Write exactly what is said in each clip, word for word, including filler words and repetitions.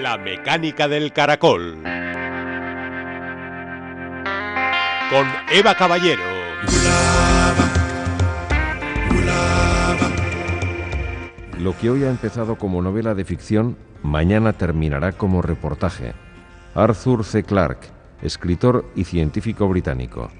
La mecánica del caracol. Con Eva Caballero. Lo que hoy ha empezado como novela de ficción, mañana terminará como reportaje. Arthur C. Clarke, escritor y científico británico.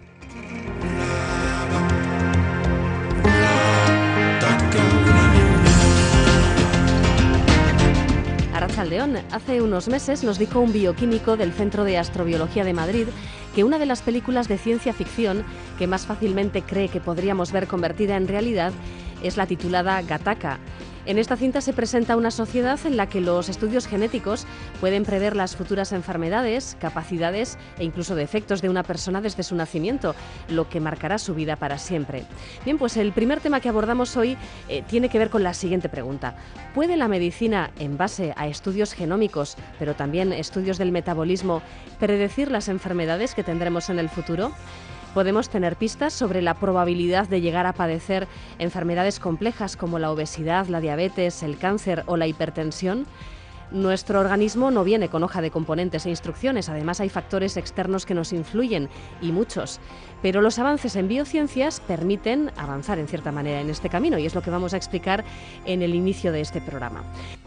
Arratsaldeon, hace unos meses nos dijo un bioquímico del Centro de Astrobiología de Madrid que una de las películas de ciencia ficción que más fácilmente cree que podríamos ver convertida en realidad es la titulada Gattaca. En esta cinta se presenta una sociedad en la que los estudios genéticos pueden prever las futuras enfermedades, capacidades e incluso defectos de una persona desde su nacimiento, lo que marcará su vida para siempre. Bien, pues el primer tema que abordamos hoy eh, tiene que ver con la siguiente pregunta. ¿Puede la medicina, en base a estudios genómicos, pero también estudios del metabolismo, predecir las enfermedades que tendremos en el futuro? Podemos tener pistas sobre la probabilidad de llegar a padecer enfermedades complejas como la obesidad, la diabetes, el cáncer o la hipertensión. Nuestro organismo no viene con hoja de componentes e instrucciones, además hay factores externos que nos influyen, y muchos. Pero los avances en biociencias permiten avanzar en cierta manera en este camino, y es lo que vamos a explicar en el inicio de este programa.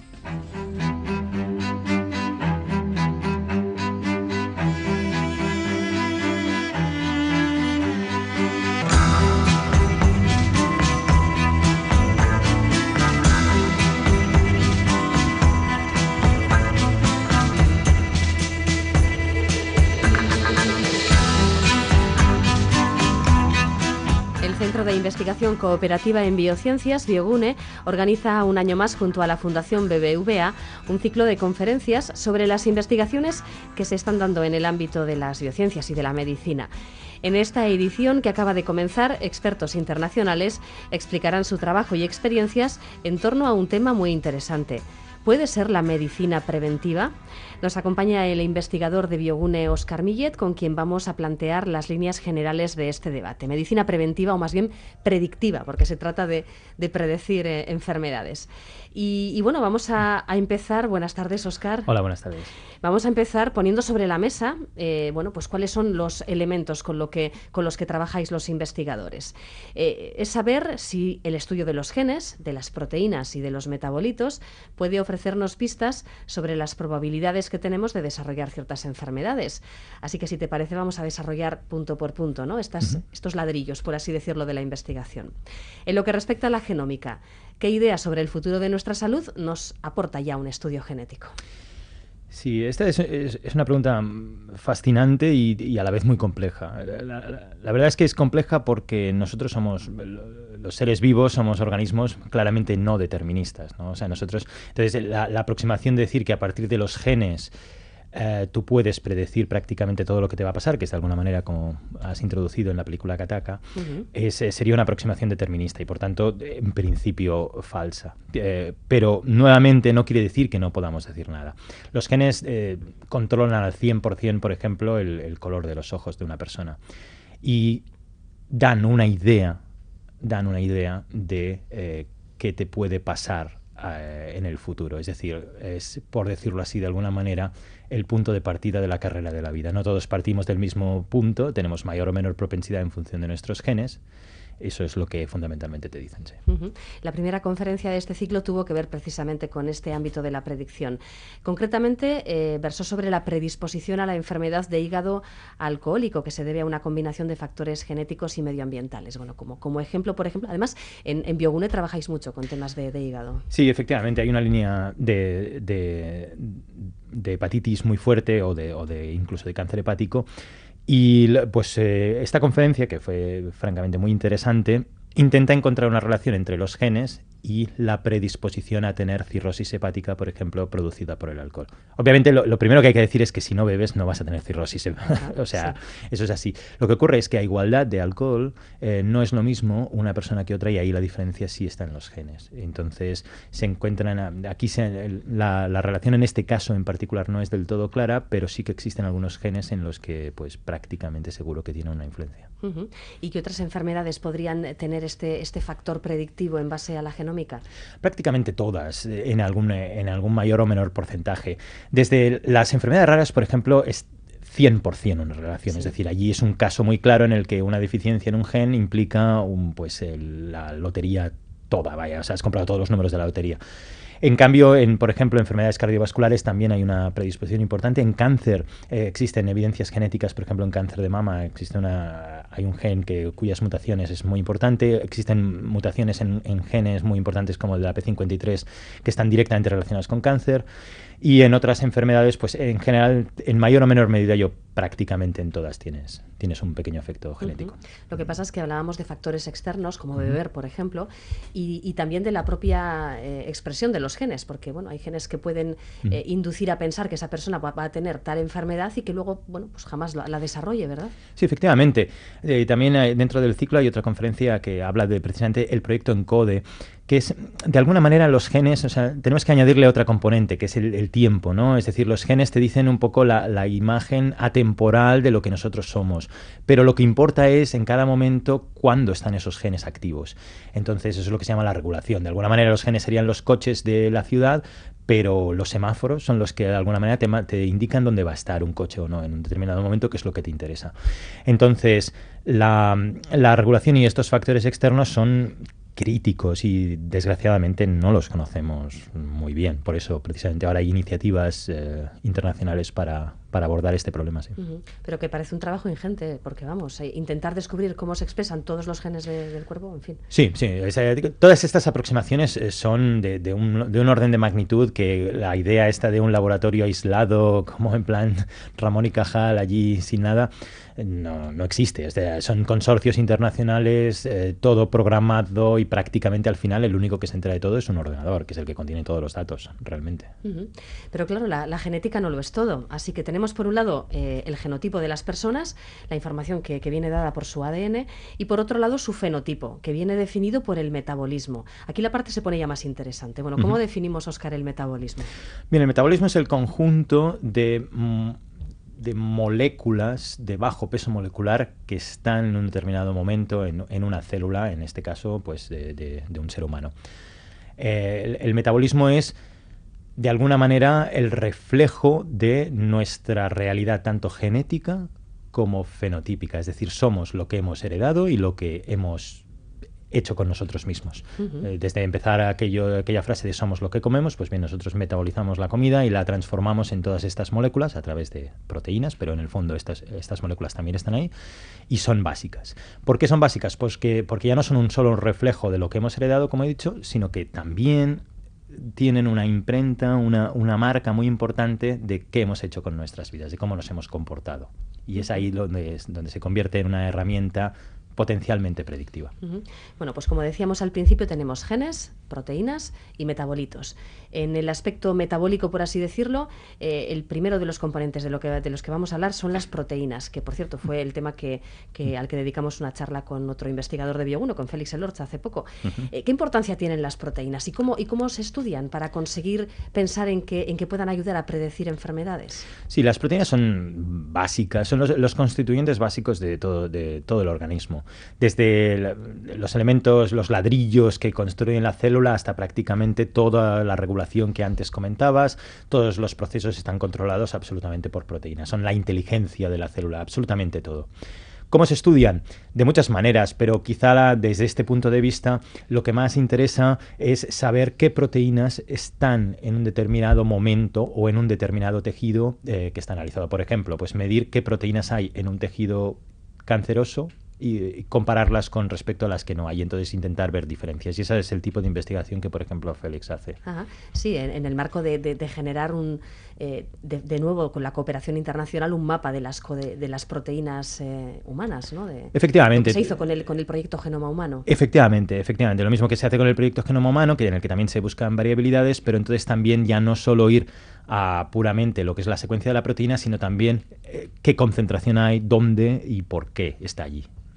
El Centro de Investigación Cooperativa en Biociencias, Biogune, organiza un año más junto a la Fundación B B V A un ciclo de conferencias sobre las investigaciones que se están dando en el ámbito de las biociencias y de la medicina. En esta edición que acaba de comenzar, expertos internacionales explicarán su trabajo y experiencias en torno a un tema muy interesante. ¿Puede ser la medicina preventiva? Nos acompaña el investigador de Biogune, Óscar Millet, con quien vamos a plantear las líneas generales de este debate. Medicina preventiva, o más bien predictiva, porque se trata de, de predecir eh, enfermedades. Y, y bueno, vamos a, a empezar. Buenas tardes, Óscar. Hola, buenas tardes. Vamos a empezar poniendo sobre la mesa, eh, bueno, pues cuáles son los elementos con, lo que, con los que trabajáis los investigadores. Eh, es saber si el estudio de los genes, de las proteínas y de los metabolitos puede ofrecernos pistas sobre las probabilidades que tenemos de desarrollar ciertas enfermedades. Así que, si te parece, vamos a desarrollar punto por punto, ¿no? Estas, uh-huh. estos ladrillos, por así decirlo, de la investigación. En lo que respecta a la genómica, ¿qué idea sobre el futuro de nuestra salud nos aporta ya un estudio genético? Sí, esta es, es, es una pregunta fascinante y, y a la vez muy compleja. La, la, la verdad es que es compleja porque nosotros somos, los seres vivos, somos organismos claramente no deterministas, ¿no? O sea, nosotros, entonces, la, la aproximación de decir que a partir de los genes Uh, tú puedes predecir prácticamente todo lo que te va a pasar, que es de alguna manera como has introducido en la película Gattaca, uh-huh. es, eh, sería una aproximación determinista y por tanto en principio falsa. Eh, pero nuevamente no quiere decir que no podamos decir nada. Los genes eh, controlan al cien por ciento, por ejemplo, el, el color de los ojos de una persona y dan una idea, dan una idea de eh, qué te puede pasar eh, en el futuro. Es decir, es, por decirlo así de alguna manera, el punto de partida de la carrera de la vida. No todos partimos del mismo punto, tenemos mayor o menor propensidad en función de nuestros genes. Eso es lo que fundamentalmente te dicen. Sí. Uh-huh. La primera conferencia de este ciclo tuvo que ver precisamente con este ámbito de la predicción. Concretamente, eh, versó sobre la predisposición a la enfermedad de hígado alcohólico, que se debe a una combinación de factores genéticos y medioambientales. Bueno, como, como ejemplo, por ejemplo, además, en, en Biogune trabajáis mucho con temas de, de hígado. Sí, efectivamente, hay una línea de, de, de hepatitis muy fuerte o de, o de incluso de cáncer hepático. Y pues eh, esta conferencia, que fue francamente muy interesante, intenta encontrar una relación entre los genes y la predisposición a tener cirrosis hepática, por ejemplo, producida por el alcohol. Obviamente, lo, lo primero que hay que decir es que si no bebes no vas a tener cirrosis. O sea, sí. Eso es así. Lo que ocurre es que a igualdad de alcohol eh, no es lo mismo una persona que otra, y ahí la diferencia sí está en los genes. Entonces, se encuentran aquí se, la, la relación en este caso en particular no es del todo clara, pero sí que existen algunos genes en los que pues prácticamente seguro que tiene una influencia. Uh-huh. ¿Y qué otras enfermedades podrían tener este, este factor predictivo en base a la genómica? genómica? Prácticamente todas, en algún, en algún mayor o menor porcentaje. Desde las enfermedades raras, por ejemplo, es cien por ciento una relación, sí. Es decir, allí es un caso muy claro en el que una deficiencia en un gen implica un, pues, el, la lotería toda, vaya, o sea, has comprado todos los números de la lotería. En cambio, en, por ejemplo, enfermedades cardiovasculares también hay una predisposición importante. En cáncer eh, existen evidencias genéticas, por ejemplo, en cáncer de mama existe una, hay un gen que, cuyas mutaciones es muy importante. Existen mutaciones en, en genes muy importantes como el de la P cincuenta y tres que están directamente relacionados con cáncer. Y en otras enfermedades, pues en general, en mayor o menor medida, yo prácticamente en todas tienes, tienes un pequeño efecto genético. Uh-huh. Lo que pasa es que hablábamos de factores externos, como beber, por ejemplo, y, y también de la propia eh, expresión de los genes, porque bueno, hay genes que pueden eh, inducir a pensar que esa persona va, va a tener tal enfermedad y que luego, bueno, pues jamás la, la desarrolle, ¿verdad? Sí, efectivamente. Eh, también hay, dentro del ciclo hay otra conferencia que habla de precisamente el proyecto ENCODE, que es, de alguna manera, los genes, o sea, tenemos que añadirle otra componente, que es el, el tiempo, ¿no? Es decir, los genes te dicen un poco la, la imagen atemporal de lo que nosotros somos, pero lo que importa es, en cada momento, cuándo están esos genes activos. Entonces, eso es lo que se llama la regulación. De alguna manera, los genes serían los coches de la ciudad, pero los semáforos son los que, de alguna manera, te, te indican dónde va a estar un coche o no en un determinado momento, que es lo que te interesa. Entonces, la, la regulación y estos factores externos son críticos y desgraciadamente no los conocemos muy bien. Por eso precisamente ahora hay iniciativas eh, internacionales para, para abordar este problema. Sí. Uh-huh. Pero que parece un trabajo ingente, porque vamos, eh, intentar descubrir cómo se expresan todos los genes de, del cuerpo, en fin. Sí, sí. Es, eh, todas estas aproximaciones eh, son de, de, un, de un orden de magnitud que la idea esta de un laboratorio aislado, como en plan Ramón y Cajal, allí sin nada, no, no existe. Es de, son consorcios internacionales, eh, todo programado y prácticamente al final el único que se entera de todo es un ordenador, que es el que contiene todos los datos, realmente. Uh-huh. Pero claro, la, la genética no lo es todo. Así que tenemos por un lado eh, el genotipo de las personas, la información que, que viene dada por su A D N, y por otro lado su fenotipo, que viene definido por el metabolismo. Aquí la parte se pone ya más interesante. Bueno, ¿cómo uh-huh. definimos, Óscar, el metabolismo? Bien, el metabolismo es el conjunto de... Mm, de moléculas de bajo peso molecular que están en un determinado momento en, en una célula, en este caso, pues de, de, de un ser humano. Eh, el, el metabolismo es, de alguna manera, el reflejo de nuestra realidad, tanto genética como fenotípica. Es decir, somos lo que hemos heredado y lo que hemos hecho con nosotros mismos. Uh-huh. Eh, desde empezar aquello, aquella frase de somos lo que comemos, pues bien, nosotros metabolizamos la comida y la transformamos en todas estas moléculas a través de proteínas, pero en el fondo estas, estas moléculas también están ahí y son básicas. ¿Por qué son básicas? Pues que, porque ya no son un solo reflejo de lo que hemos heredado, como he dicho, sino que también tienen una imprenta, una, una marca muy importante de qué hemos hecho con nuestras vidas, de cómo nos hemos comportado. Y es ahí donde, es, donde se convierte en una herramienta potencialmente predictiva. Uh-huh. Bueno, pues como decíamos al principio, tenemos genes, proteínas y metabolitos. En el aspecto metabólico, por así decirlo, eh, el primero de los componentes de, lo que, de los que vamos a hablar son las proteínas, que por cierto fue el tema que, que, al que dedicamos una charla con otro investigador de Bioguno, con Félix Elorza, hace poco. Uh-huh. Eh, ¿Qué importancia tienen las proteínas y cómo, y cómo se estudian para conseguir pensar en que, en que puedan ayudar a predecir enfermedades? Sí, las proteínas son básicas, son los, los constituyentes básicos de todo, de todo el organismo. Desde el, los elementos, los ladrillos que construyen la célula hasta prácticamente toda la regulación que antes comentabas, todos los procesos están controlados absolutamente por proteínas. Son la inteligencia de la célula, absolutamente todo. ¿Cómo se estudian? De muchas maneras, pero quizá la, desde este punto de vista lo que más interesa es saber qué proteínas están en un determinado momento o en un determinado tejido eh, que está analizado. Por ejemplo, pues medir qué proteínas hay en un tejido canceroso y compararlas con respecto a las que no hay, entonces intentar ver diferencias. Y ese es el tipo de investigación que, por ejemplo, Félix hace. Ajá. Sí, en, en el marco de, de, de generar un, eh, de, de nuevo, con la cooperación internacional, un mapa de las, de, de las proteínas eh, humanas, ¿no? De, efectivamente. Lo que se hizo con el, con el proyecto Genoma Humano. Efectivamente, efectivamente. Lo mismo que se hace con el proyecto Genoma Humano, que en el que también se buscan variabilidades, pero entonces también ya no solo ir a puramente lo que es la secuencia de la proteína, sino también eh, qué concentración hay, dónde y por qué está allí.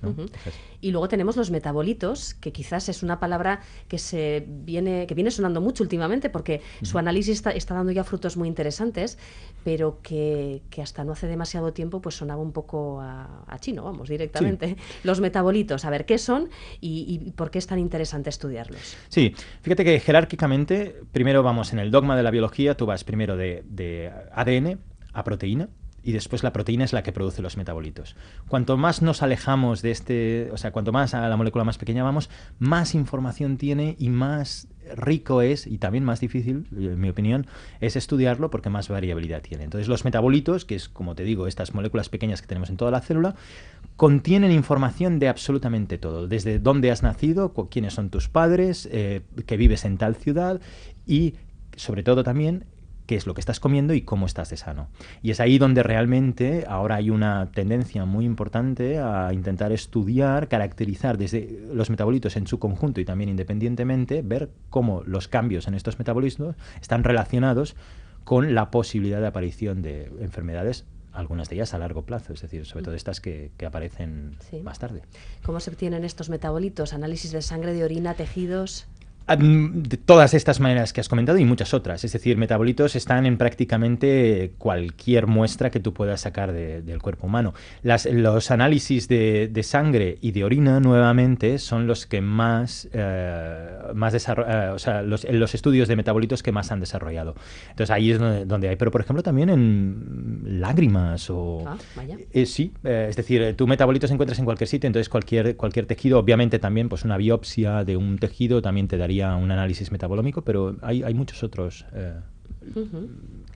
¿no? Uh-huh. Y luego tenemos los metabolitos, que quizás es una palabra que se viene, que viene sonando mucho últimamente, porque uh-huh. su análisis está, está dando ya frutos muy interesantes, pero que, que hasta no hace demasiado tiempo pues sonaba un poco a, a chino, vamos, directamente. Sí. Los metabolitos, a ver qué son y, y por qué es tan interesante estudiarlos. Sí, fíjate que jerárquicamente, primero vamos en el dogma de la biología, tú vas primero de, de A D N a proteína, y después la proteína es la que produce los metabolitos. Cuanto más nos alejamos de este, o sea, cuanto más a la molécula más pequeña vamos, más información tiene y más rico es, y también más difícil, en mi opinión, es estudiarlo porque más variabilidad tiene. Entonces los metabolitos, que es, como te digo, estas moléculas pequeñas que tenemos en toda la célula, contienen información de absolutamente todo, desde dónde has nacido, quiénes son tus padres, eh, que vives en tal ciudad y, sobre todo también, qué es lo que estás comiendo y cómo estás de sano. Y es ahí donde realmente ahora hay una tendencia muy importante a intentar estudiar, caracterizar desde los metabolitos en su conjunto y también independientemente, ver cómo los cambios en estos metabolitos están relacionados con la posibilidad de aparición de enfermedades, algunas de ellas a largo plazo, es decir, sobre todo estas que, que aparecen sí. más tarde. ¿Cómo se obtienen estos metabolitos? ¿Análisis de sangre, de orina, tejidos? De todas estas maneras que has comentado y muchas otras. Es decir, metabolitos están en prácticamente cualquier muestra que tú puedas sacar de, del cuerpo humano. Las, los análisis de, de sangre y de orina, nuevamente, son los que más, eh, más desarrollados, eh, o sea, los, los estudios de metabolitos que más han desarrollado. Entonces ahí es donde, donde hay, pero por ejemplo también en lágrimas o... Ah, vaya. Eh, sí, eh, es decir, tu metabolitos se encuentras en cualquier sitio, entonces cualquier, cualquier tejido, obviamente también pues una biopsia de un tejido también te daría un análisis metabolómico, pero hay, hay muchos otros. Eh. Uh-huh.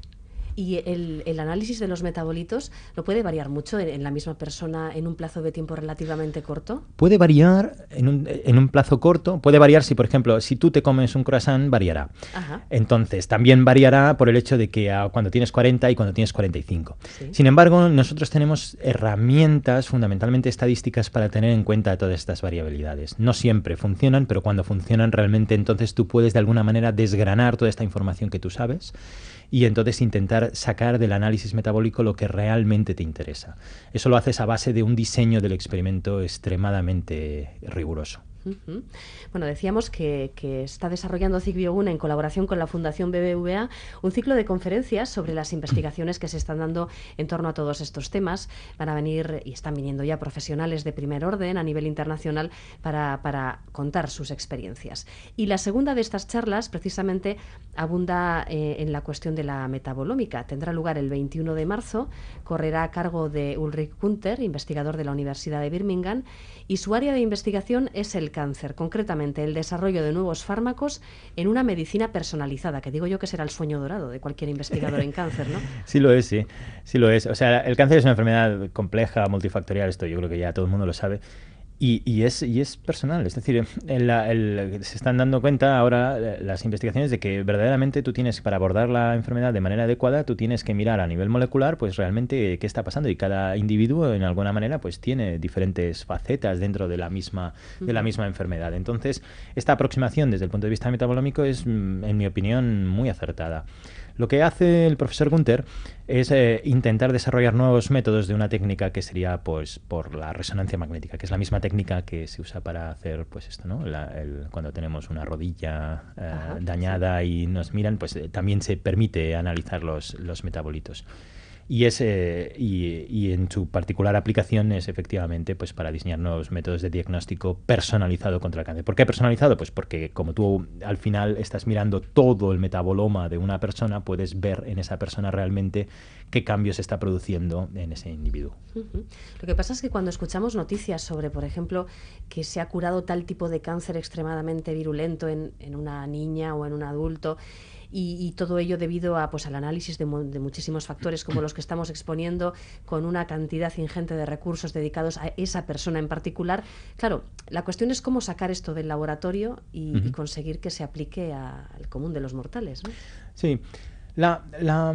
¿Y el, el análisis de los metabolitos no puede variar mucho en, en la misma persona en un plazo de tiempo relativamente corto? Puede variar en un, en un plazo corto. Puede variar si, por ejemplo, si tú te comes un croissant, variará. Ajá. Entonces, también variará por el hecho de que a, cuando tienes cuarenta y cuando tienes cuarenta y cinco. Sí. Sin embargo, nosotros tenemos herramientas fundamentalmente estadísticas para tener en cuenta todas estas variabilidades. No siempre funcionan, pero cuando funcionan realmente, entonces tú puedes de alguna manera desgranar toda esta información que tú sabes y entonces intentar sacar del análisis metabólico lo que realmente te interesa. Eso lo haces a base de un diseño del experimento extremadamente riguroso. Uh-huh. Bueno, decíamos que, que está desarrollando C I C Biogun en colaboración con la Fundación B B V A un ciclo de conferencias sobre las investigaciones que se están dando en torno a todos estos temas. Van a venir y están viniendo ya profesionales de primer orden a nivel internacional para, para contar sus experiencias. Y la segunda de estas charlas precisamente abunda eh, en la cuestión de la metabolómica. Tendrá lugar el veintiuno de marzo, correrá a cargo de Ulrich Gunther, investigador de la Universidad de Birmingham, y su área de investigación es el cáncer, concretamente el desarrollo de nuevos fármacos en una medicina personalizada, que digo yo que será el sueño dorado de cualquier investigador en cáncer, ¿no? Sí lo es, sí, sí lo es. O sea, el cáncer es una enfermedad compleja, multifactorial, esto yo creo que ya todo el mundo lo sabe. Y, y, es, y es personal, es decir, el, el, se están dando cuenta ahora las investigaciones de que verdaderamente tú tienes, para abordar la enfermedad de manera adecuada, tú tienes que mirar a nivel molecular pues realmente qué está pasando, y cada individuo en alguna manera pues tiene diferentes facetas dentro de la misma, de la misma enfermedad. Entonces, esta aproximación desde el punto de vista metabolómico es, en mi opinión, muy acertada. Lo que hace el profesor Gunther es eh, intentar desarrollar nuevos métodos de una técnica que sería pues por la resonancia magnética, que es la misma técnica que se usa para hacer pues esto, ¿no? La, el, cuando tenemos una rodilla eh, Ajá, dañada sí. y nos miran, pues eh, también se permite analizar los, los metabolitos. Y, es, eh, y, y en su particular aplicación es efectivamente pues para diseñar nuevos métodos de diagnóstico personalizado contra el cáncer. ¿Por qué personalizado? Pues porque como tú al final estás mirando todo el metaboloma de una persona, puedes ver en esa persona realmente qué cambios se está produciendo en ese individuo. Uh-huh. Lo que pasa es que cuando escuchamos noticias sobre, por ejemplo, que se ha curado tal tipo de cáncer extremadamente virulento en, en una niña o en un adulto, Y, y todo ello debido a, pues, al análisis de, de muchísimos factores como los que estamos exponiendo, con una cantidad ingente de recursos dedicados a esa persona en particular. Claro, la cuestión es cómo sacar esto del laboratorio y, uh-huh. y conseguir que se aplique a, al común de los mortales, ¿no? Sí, la... la...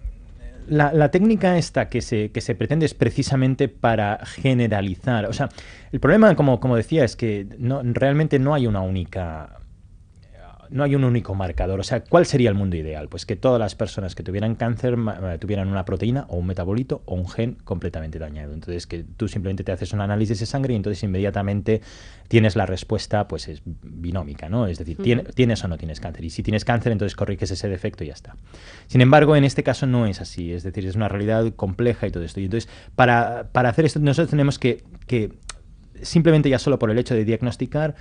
La, la técnica esta que se, que se pretende es precisamente para generalizar. O sea, el problema, como, como decía, es que no, realmente no hay una única... no hay un único marcador. O sea, ¿cuál sería el mundo ideal? Pues que todas las personas que tuvieran cáncer tuvieran una proteína o un metabolito o un gen completamente dañado. Entonces, que tú simplemente te haces un análisis de sangre y entonces inmediatamente tienes la respuesta, pues es binómica, ¿no? Es decir, uh-huh. ¿tienes o no tienes cáncer? Y si tienes cáncer, entonces corriges ese defecto y ya está. Sin embargo, en este caso no es así. Es decir, es una realidad compleja y todo esto. Y entonces, para, para hacer esto, nosotros tenemos que, que simplemente ya solo por el hecho de diagnosticar,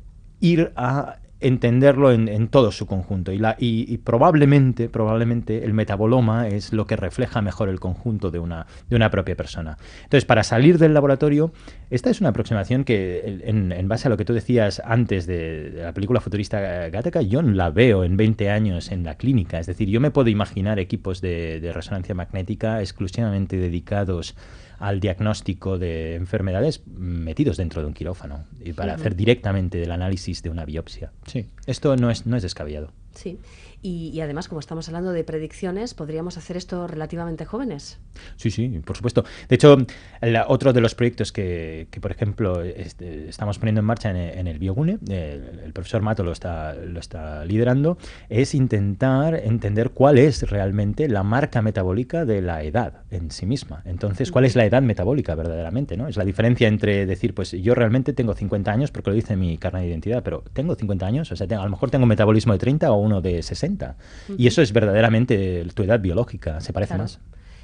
ir a entenderlo en, en todo su conjunto y, la, y, y probablemente probablemente el metaboloma es lo que refleja mejor el conjunto de una, de una propia persona. Entonces, para salir del laboratorio, esta es una aproximación que en, en base a lo que tú decías antes de, de la película futurista Gattaca, yo la veo en veinte años en la clínica. Es decir, yo me puedo imaginar equipos de, de resonancia magnética exclusivamente dedicados al diagnóstico de enfermedades metidos dentro de un quirófano y para uh-huh. hacer directamente el análisis de una biopsia. Sí, esto no es, no es descabellado. Sí, y, y además, como estamos hablando de predicciones, ¿podríamos hacer esto relativamente jóvenes? Sí, sí, por supuesto. De hecho, la, otro de los proyectos que, que por ejemplo, este, estamos poniendo en marcha en, en el Biogune, el, el profesor Mato lo está, lo está liderando, es intentar entender cuál es realmente la marca metabólica de la edad en sí misma. Entonces, ¿cuál es la edad metabólica verdaderamente, ¿no? Es la diferencia entre decir, pues yo realmente tengo cincuenta años, porque lo dice mi carnet de identidad, pero tengo cincuenta años, o sea, tengo, a lo mejor tengo un metabolismo de treinta o uno de sesenta. Uh-huh. Y eso es verdaderamente tu edad biológica, se parece claro. más.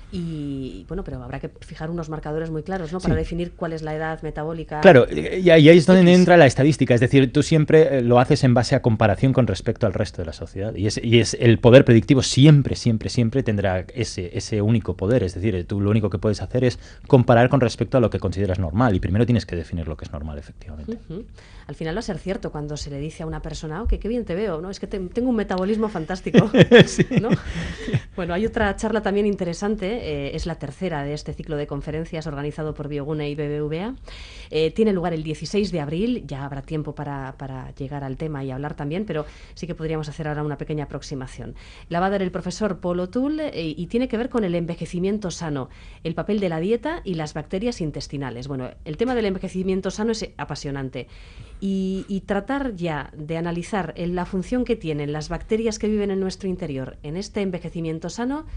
Y bueno, pero habrá que fijar unos marcadores muy claros, ¿no? Para sí. definir cuál es la edad metabólica. Claro, y ahí es donde X. entra la estadística. Es decir, tú siempre lo haces en base a comparación con respecto al resto de la sociedad. Y es, y es el poder predictivo siempre, siempre, siempre tendrá ese, ese único poder. Es decir, tú lo único que puedes hacer es comparar con respecto a lo que consideras normal. Y primero tienes que definir lo que es normal, efectivamente. Uh-huh. Al final va a ser cierto cuando se le dice a una persona, oh, que qué bien te veo, ¿no? Es que te, tengo un metabolismo fantástico, sí. ¿no? Bueno, hay otra charla también interesante, eh, es la tercera de este ciclo de conferencias organizado por Biogune y B B V A. Eh, tiene lugar el dieciséis de abril, ya habrá tiempo para, para llegar al tema y hablar también, pero sí que podríamos hacer ahora una pequeña aproximación. La va a dar el profesor Paul O'Toole eh, y tiene que ver con el envejecimiento sano, el papel de la dieta y las bacterias intestinales. Bueno, el tema del envejecimiento sano es apasionante. Y, y tratar ya de analizar en la función que tienen las bacterias que viven en nuestro interior en este envejecimiento sano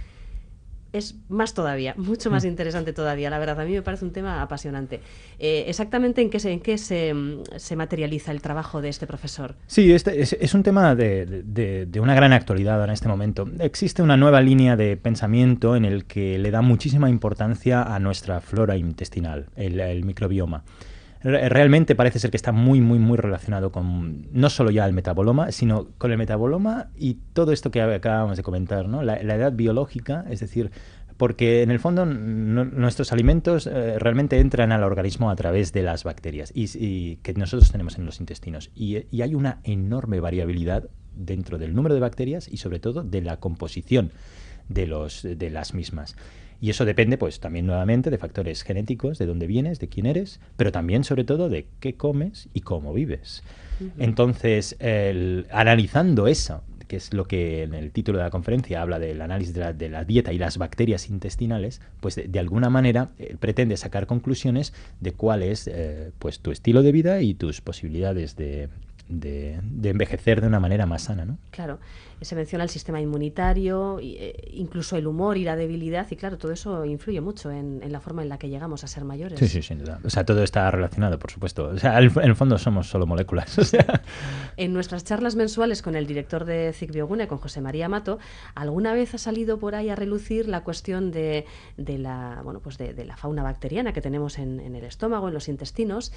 es más todavía, mucho más interesante todavía, la verdad. A mí me parece un tema apasionante. Eh, ¿Exactamente en qué, se, en qué se, se materializa el trabajo de este profesor? Sí, este es, es un tema de, de, de una gran actualidad en este momento. Existe una nueva línea de pensamiento en el que le da muchísima importancia a nuestra flora intestinal, el, el microbioma. Realmente parece ser que está muy, muy, muy relacionado con no solo ya el metaboloma, sino con el metaboloma y todo esto que acabamos de comentar, ¿no? La, la edad biológica, es decir, porque en el fondo no, nuestros alimentos eh, realmente entran al organismo a través de las bacterias y, y que nosotros tenemos en los intestinos. Y, y hay una enorme variabilidad dentro del número de bacterias y sobre todo de la composición de, los, de las mismas. Y eso depende, pues, también nuevamente de factores genéticos, de dónde vienes, de quién eres, pero también, sobre todo, de qué comes y cómo vives. Uh-huh. Entonces, el, analizando eso, que es lo que en el título de la conferencia habla del análisis de la, de la dieta y las bacterias intestinales, pues, de, de alguna manera, eh, pretende sacar conclusiones de cuál es, eh, pues, tu estilo de vida y tus posibilidades de... De, de envejecer de una manera más sana, ¿no? Claro, se menciona el sistema inmunitario, eh, incluso el humor y la debilidad, y claro, todo eso influye mucho en, en la forma en la que llegamos a ser mayores. Sí, sí, sin duda. O sea, todo está relacionado, por supuesto. O sea, en el fondo somos solo moléculas. O sea. En nuestras charlas mensuales con el director de C I C Biogune, con José María Mato, alguna vez ha salido por ahí a relucir la cuestión de, de la, bueno, pues de, de la fauna bacteriana que tenemos en, en el estómago, en los intestinos.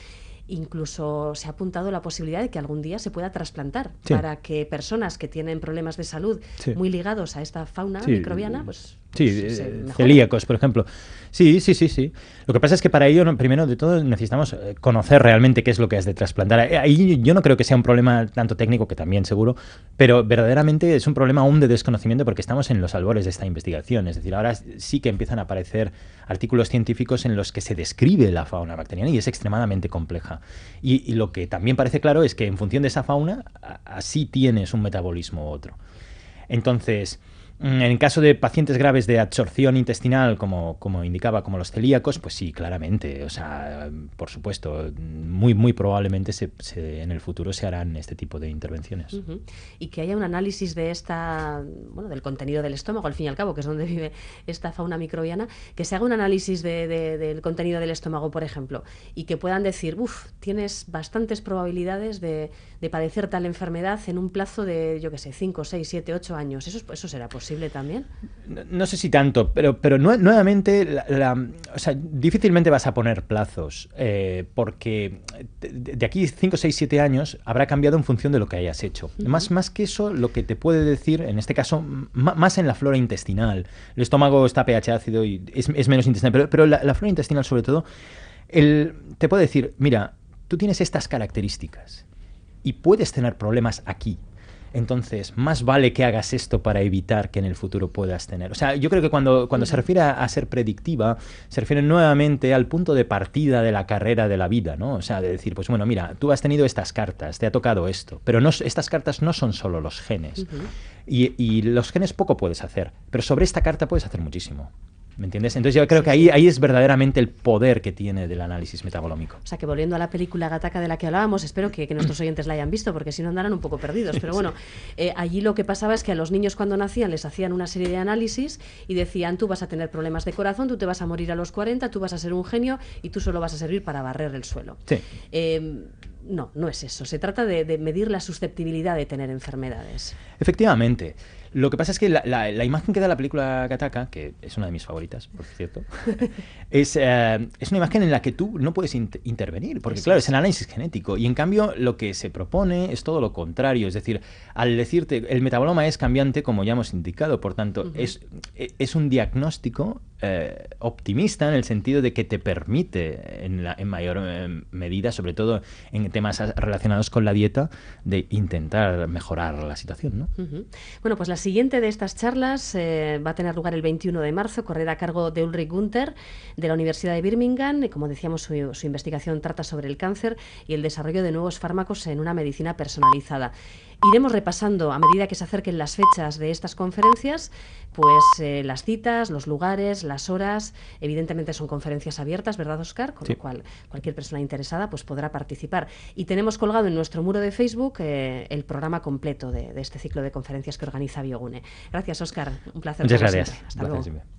Incluso se ha apuntado la posibilidad de que algún día se pueda trasplantar, sí, para que personas que tienen problemas de salud, sí, muy ligados a esta fauna, sí, microbiana, pues... Sí, eh, celíacos, por ejemplo. Sí, sí, sí, sí. Lo que pasa es que para ello, primero de todo, necesitamos conocer realmente qué es lo que has de trasplantar. Ahí yo no creo que sea un problema tanto técnico, que también seguro, pero verdaderamente es un problema aún de desconocimiento porque estamos en los albores de esta investigación. Es decir, ahora sí que empiezan a aparecer artículos científicos en los que se describe la fauna bacteriana y es extremadamente compleja. Y, y lo que también parece claro es que en función de esa fauna, así tienes un metabolismo u otro. Entonces... En caso de pacientes graves de absorción intestinal, como, como indicaba, como los celíacos, pues sí, claramente. O sea, por supuesto, muy, muy probablemente se, se, en el futuro se harán este tipo de intervenciones. Uh-huh. Y que haya un análisis de esta, bueno, del contenido del estómago, al fin y al cabo, que es donde vive esta fauna microbiana, que se haga un análisis de, de, del contenido del estómago, por ejemplo, y que puedan decir, uff, tienes bastantes probabilidades de, de padecer tal enfermedad en un plazo de, yo qué sé, cinco, seis, siete, ocho años. ¿Eso, eso será posible también? No, no sé si tanto, pero, pero no, nuevamente, la, la, o sea, difícilmente vas a poner plazos, eh, porque de, de aquí cinco, seis, siete años habrá cambiado en función de lo que hayas hecho. Uh-huh. Más, más que eso, lo que te puede decir, en este caso, más en la flora intestinal. El estómago está pH ácido y es, es menos intestinal, pero, pero la, la flora intestinal, sobre todo, el, te puede decir, mira, tú tienes estas características y puedes tener problemas aquí. Entonces, más vale que hagas esto para evitar que en el futuro puedas tener. O sea, yo creo que cuando, cuando se refiere a, a ser predictiva, se refiere nuevamente al punto de partida de la carrera de la vida, ¿no? O sea, de decir, pues bueno, mira, tú has tenido estas cartas, te ha tocado esto, pero no, estas cartas no son solo los genes. Uh-huh. y, y los genes poco puedes hacer, pero sobre esta carta puedes hacer muchísimo. ¿Me entiendes? Entonces yo creo que ahí, ahí es verdaderamente el poder que tiene del análisis metabolómico. O sea, que volviendo a la película Gattaca de la que hablábamos, espero que, que nuestros oyentes la hayan visto, porque si no andarán un poco perdidos. Pero bueno, eh, allí lo que pasaba es que a los niños cuando nacían les hacían una serie de análisis y decían, tú vas a tener problemas de corazón, tú te vas a morir a los cuarenta, tú vas a ser un genio y tú solo vas a servir para barrer el suelo. Sí. Eh, no, no es eso. Se trata de, de medir la susceptibilidad de tener enfermedades. Efectivamente. Lo que pasa es que la, la, la imagen que da la película Gattaca, que es una de mis favoritas, por cierto, es, eh, es una imagen en la que tú no puedes inter intervenir, porque claro, es el análisis genético, y en cambio lo que se propone es todo lo contrario, es decir, al decirte el metaboloma es cambiante, como ya hemos indicado, por tanto, uh-huh. es, es un diagnóstico eh, optimista en el sentido de que te permite, en, la, en mayor eh, medida, sobre todo en temas relacionados con la dieta, de intentar mejorar la situación, ¿no? Uh-huh. Bueno, pues la siguiente de estas charlas eh, va a tener lugar el veintiuno de marzo, correrá a cargo de Ulrich Gunther, de la Universidad de Birmingham, y como decíamos, su, su investigación trata sobre el cáncer y el desarrollo de nuevos fármacos en una medicina personalizada. Iremos repasando, a medida que se acerquen las fechas de estas conferencias, pues eh, las citas, los lugares, las horas. Evidentemente son conferencias abiertas, ¿verdad, Óscar? Con sí. lo cual cualquier persona interesada pues podrá participar. Y tenemos colgado en nuestro muro de Facebook eh, el programa completo de, de este ciclo de conferencias que organiza Biogune. Gracias, Óscar. Un placer. Muchas gracias. Siempre. Hasta gracias, luego. Silvia.